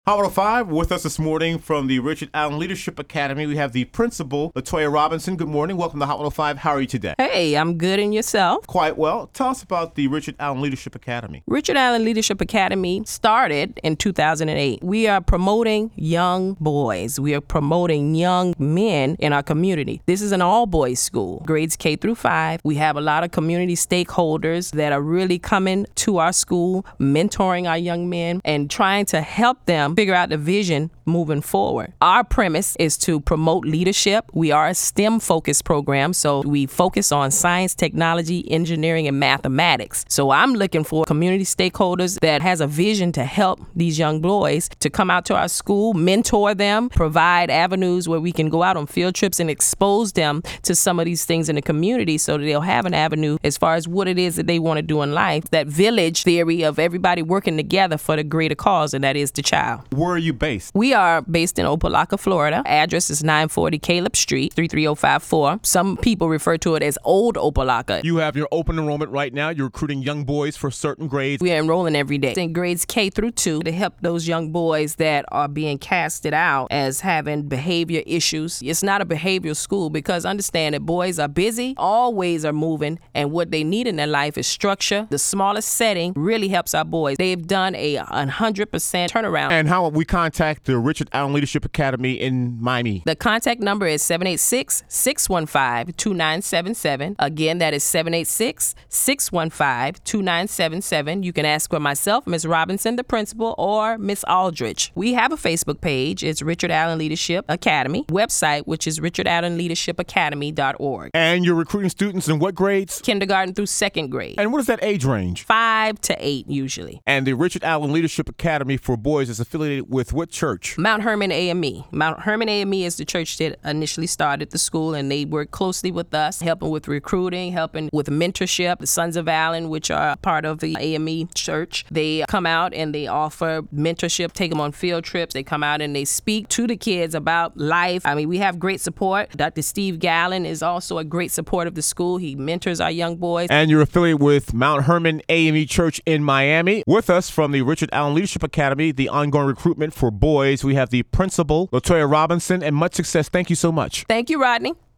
Hot 105 with us this morning from the Richard Allen Leadership Academy. We have the principal, Latoya Robinson. Good morning. Welcome to Hot 105. How are you today? Hey, I'm good, and yourself? Quite well. Tell us about the Richard Allen Leadership Academy. Richard Allen Leadership Academy started in 2008. We are promoting young boys. We are promoting young men in our community. This is an all-boys school, grades K through 5. We have a lot of community stakeholders that are really coming to our school, mentoring our young men, and trying to help them figure out the vision moving forward. Our premise is to promote leadership. We are a STEM-focused program, so we focus on science, technology, engineering, and mathematics. So I'm looking for community stakeholders that has a vision to help these young boys to come out to our school, mentor them, provide avenues where we can go out on field trips and expose them to some of these things in the community so that they'll have an avenue as far as what it is that they want to do in life. That village theory of everybody working together for the greater cause, and that is the child. Where are you based? We are based in Opelika, Florida. Address is 940 Caleb Street, 33054. Some people refer to it as Old Opelika. You have your open enrollment right now. You're recruiting young boys for certain grades. We are enrolling every day in grades K through 2 to help those young boys that are being casted out as having behavior issues. It's not a behavioral school because understand that boys are busy, always are moving, and what they need in their life is structure. The smallest setting really helps our boys. They've done a 100% turnaround. And how will we contact the Richard Allen Leadership Academy in Miami? The contact number is 786-615-2977. Again, that is 786-615-2977. You can ask for myself, Ms. Robinson, the principal, or Ms. Aldrich. We have a Facebook page. It's Richard Allen Leadership Academy. Website, which is richardarlenleadershipacademy.org. And you're recruiting students in what grades? Kindergarten through 2nd grade. And what is that age range? 5 to 8 usually. And the Richard Allen Leadership Academy for boys is affiliated with what church? Mount Hermon AME. Mount Hermon AME is the church that initially started the school, and they work closely with us, helping with recruiting, helping with mentorship. The Sons of Allen, which are part of the AME church, they come out and they offer mentorship, take them on field trips. They come out and they speak to the kids about life. I mean, we have great support. Dr. Steve Gallen is also a great support of the school. He mentors our young boys. And you're affiliated with Mount Hermon AME Church in Miami. With us from the Richard Allen Leadership Academy, the ongoing recruitment for boys, we have the principal, Latoya Robinson, and much success. Thank you so much. Thank you, Rodney.